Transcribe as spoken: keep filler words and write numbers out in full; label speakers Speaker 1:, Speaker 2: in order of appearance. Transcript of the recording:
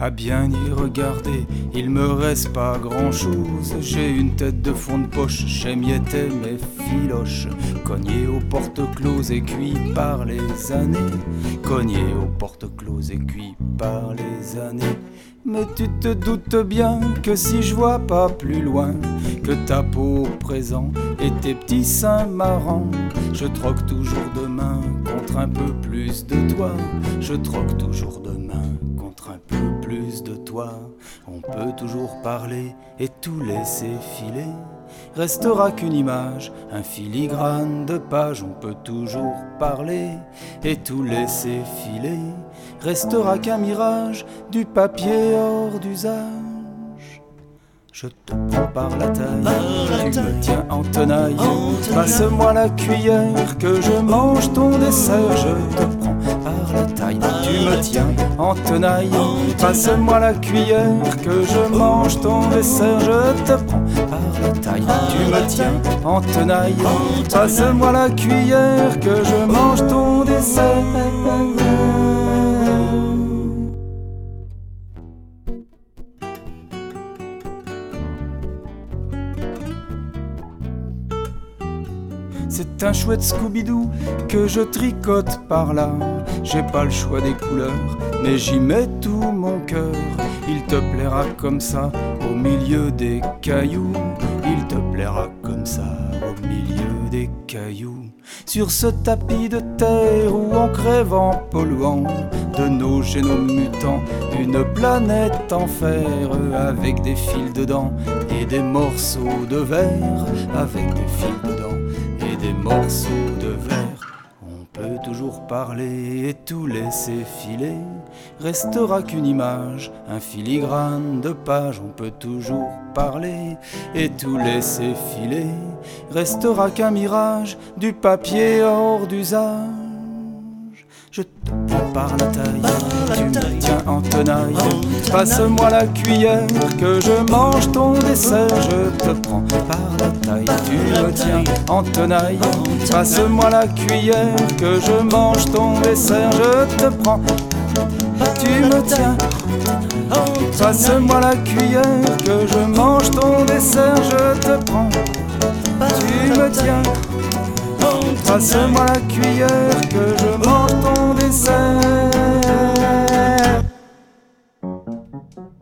Speaker 1: À bien y regarder, il me reste pas grand chose. J'ai une tête de fond de poche, j'émiettais mes filoches. Cogné aux portes closes et cuit par les années. Cogné aux portes closes et cuit par les années. Mais tu te doutes bien que si je vois pas plus loin que ta peau au présent et tes petits seins marrants, je troque toujours demain contre un peu plus de toi. Je troque toujours demain contre un peu plus de toi. On peut toujours parler et tout laisser filer. Restera qu'une image, un filigrane de page. On peut toujours parler et tout laisser filer. Restera qu'un mirage, du papier hors d'usage. Je te prends par la taille, par la tu taille. Me tiens en tenaille, passe-moi la cuillère que je mange ton dessert. Je te prends par la taille, tu me tiens en tenaille, passe-moi la cuillère que je mange ton dessert. Je te prends par la taille, tu me tiens en tenaille, passe-moi la cuillère que je mange ton dessert. C'est un chouette Scooby-Doo que je tricote par là. J'ai pas le choix des couleurs, mais j'y mets tout mon cœur. Il te plaira comme ça, au milieu des cailloux. Il te plaira comme ça, au milieu des cailloux. Sur ce tapis de terre où on crève en polluant de nos génomes mutants une planète en fer, avec des fils dedans et des morceaux de verre, avec des fils dedans et des morceaux de verre. On peut toujours parler et tout laisser filer. Restera qu'une image, un filigrane de page. On peut toujours parler et tout laisser filer. Restera qu'un mirage, du papier hors d'usage. Je te prends par la taille, tu me tiens en tenaille, passe-moi la cuillère que je mange ton dessert. Je te prends par la taille, tu me tiens en tenaille, passe-moi la cuillère que je mange ton dessert. Je te prends, tu me tiens, passe-moi la cuillère que je mange ton dessert. Je te prends, tu me tiens, passe-moi la cuillère que je mange ton dessert.